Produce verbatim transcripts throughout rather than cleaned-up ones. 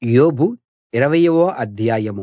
యోబు ఇరవయవ అధ్యాయం.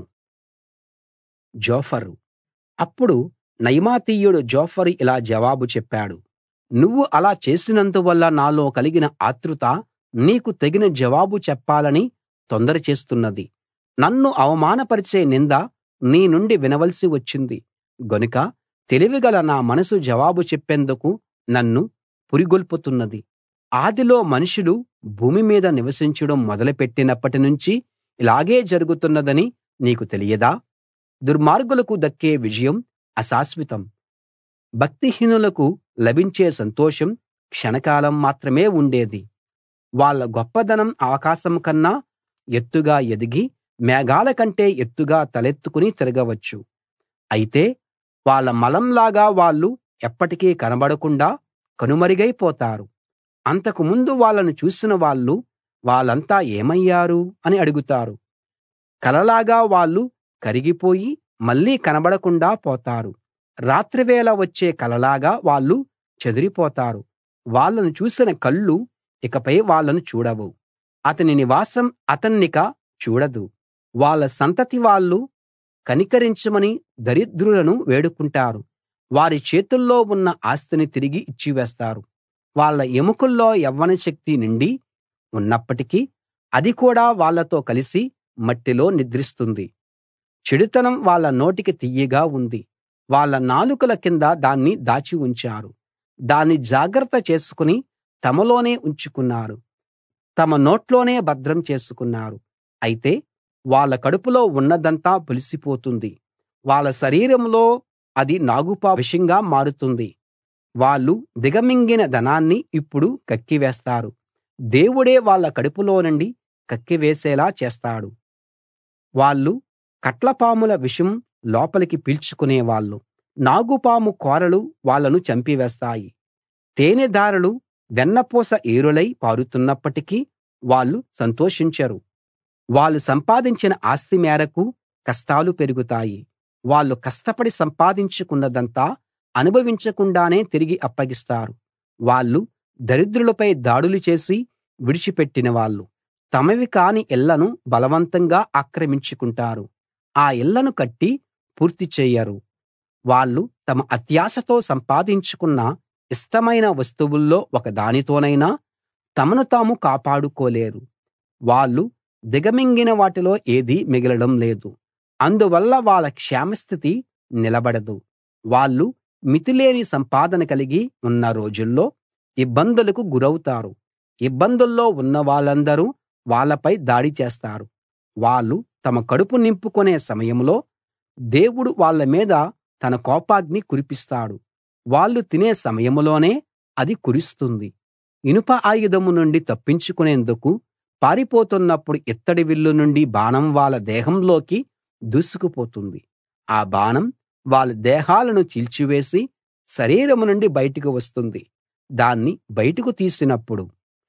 జోఫరు. అప్పుడు నయమాతీయుడు జోఫరు ఇలా జవాబు చెప్పాడు: నువ్వు అలా చేసినందువల్ల నాలో కలిగిన ఆత్రుత నీకు తగిన జవాబు చెప్పాలని తొందర చేస్తున్నది. నన్ను అవమానపరిచే నింద నీ నుండి వినవలసి వచ్చింది గనుక తెలివిగల నా మనసు జవాబు చెప్పేందుకు నన్ను పురిగొల్పుతున్నది. ఆదిలో మనుషులు భూమి మీద నివసించడం మొదలుపెట్టినప్పటి నుంచి ఇలాగే జరుగుతున్నదని నీకు తెలియదా? దుర్మార్గులకు దక్కే విజయం అశాశ్వతం. భక్తిహీనులకు లభించే సంతోషం క్షణకాలం మాత్రమే ఉండేది. వాళ్ళ గొప్పదనం ఆకాశం కన్నా ఎత్తుగా ఎదిగి మేఘాల కంటే ఎత్తుగా తలెత్తుకుని తిరగవచ్చు. అయితే వాళ్ళ మలంలాగా వాళ్ళు ఎప్పటికీ కనబడకుండా కనుమరుగైపోతారు. అంతకు ముందు వాళ్ళను చూసిన వాళ్ళు వాళ్ళంతా ఏమయ్యారు అని అడుగుతారు. కలలాగా వాళ్ళు కరిగిపోయి మళ్ళీ కనబడకుండా పోతారు. రాత్రివేళ వచ్చే కలలాగా వాళ్ళు చెదిరిపోతారు. వాళ్ళను చూసిన కళ్ళు ఇకపై వాళ్ళను చూడవు. అతని నివాసం అతన్నిక చూడదు. వాళ్ళ సంతతి వాళ్ళు కనికరించమని దరిద్రులను వేడుకుంటారు. వారి చేతుల్లో ఉన్న ఆస్తిని తిరిగి ఇచ్చివేస్తారు. వాళ్ళ ఎముకల్లో యవ్వన శక్తి నిండి ఉన్నప్పటికీ అది కూడా వాళ్ళతో కలిసి మట్టిలో నిద్రిస్తుంది. చెడుతనం వాళ్ళ నోటికి తియ్యగా ఉంది. వాళ్ళ నాలుకల కింద దాన్ని దాచి ఉంచారు. దాన్ని జాగ్రత్త చేసుకుని తమలోనే ఉంచుకున్నారు. తమ నోట్లోనే భద్రం చేసుకున్నారు. అయితే వాళ్ళ కడుపులో ఉన్నదంతా పులిసిపోతుంది. వాళ్ళ శరీరంలో అది నాగుపాము విషంగా మారుతుంది. వాళ్ళు దిగమింగిన ధనాన్ని ఇప్పుడు కక్కివేస్తారు. దేవుడే వాళ్ళ కడుపులో నుండి కక్కివేసేలా చేస్తాడు. వాళ్ళు కట్లపాముల విషం లోపలికి పీల్చుకునేవాళ్ళు. నాగుపాము కోరలు వాళ్ళను చంపివేస్తాయి. తేనెధారలు వెన్నపూస ఏరులై పారుతున్నప్పటికీ వాళ్ళు సంతోషించరు. వాళ్ళు సంపాదించిన ఆస్తి మేరకు కష్టాలు పెరుగుతాయి. వాళ్ళు కష్టపడి సంపాదించుకున్నదంతా అనుభవించకుండానే తిరిగి అప్పగిస్తారు. వాళ్ళు దరిద్రులపై దాడులు చేసి విడిచిపెట్టిన వాళ్ళు తమవి కాని ఇళ్ళను బలవంతంగా ఆక్రమించుకుంటారు. ఆ ఇళ్ళను కట్టి పూర్తి చేయరు. వాళ్ళు తమ అత్యాశతో సంపాదించుకున్న ఇష్టమైన వస్తువుల్లో ఒకదానితోనైనా తమను తాము కాపాడుకోలేరు. వాళ్ళు దిగమింగిన వాటిలో ఏదీ మిగలడం లేదు. అందువల్ల వాళ్ళ క్షేమస్థితి నిలబడదు. వాళ్ళు మితిలేని సంపాదన కలిగి ఉన్న రోజుల్లో ఇబ్బందులకు గురౌతారు. ఇబ్బందుల్లో ఉన్న వాళ్ళందరూ వాళ్ళపై దాడి చేస్తారు. వాళ్ళు తమ కడుపు నింపుకునే సమయంలో దేవుడు వాళ్ళ మీద తన కోపాగ్ని కురిపిస్తాడు. వాళ్ళు తినే సమయంలోనే అది కురుస్తుంది. ఇనుప ఆయుధం నుండి తప్పించుకునేందుకు పారిపోతున్నప్పుడు ఇత్తడి విల్లు నుండి బాణం వాళ్ళ దేహంలోకి దూసుకుపోతుంది. ఆ బాణం వాళ్ళ దేహాలను చీల్చివేసి శరీరం నుండి బయటికి వస్తుంది. దాన్ని బయటకు తీసినప్పుడు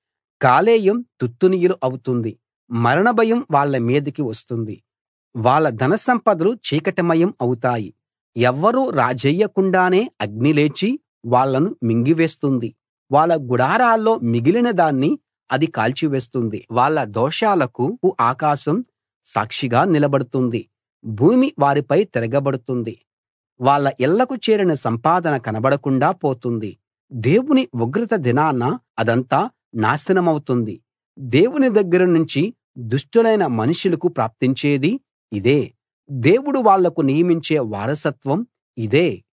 కాలేయం తుత్తునియలు అవుతుంది. మరణ భయం వాళ్ళ మీదికి వస్తుంది. వాళ్ళ ధనసంపదలు చీకటిమయం అవుతాయి. ఎవ్వరూ రాజేయకుండానే అగ్ని లేచి వాళ్ళను మింగివేస్తుంది. వాళ్ళ గుడారాల్లో మిగిలిన దాన్ని అది కాల్చివేస్తుంది. వాళ్ళ దోషాలకు ఆకాశం సాక్షిగా నిలబడుతుంది. భూమి వారిపై తిరగబడుతుంది. వాళ్ళ ఇళ్ళకు చేరిన సంపాదన కనబడకుండా పోతుంది. దేవుని ఉగ్రత దినాన అదంతా నాశనమవుతుంది. దేవుని దగ్గర నుంచి దుష్టులైన మనుషులకు ప్రాప్తించేది ఇదే. దేవుడు వాళ్లకు నియమించే వారసత్వం ఇదే.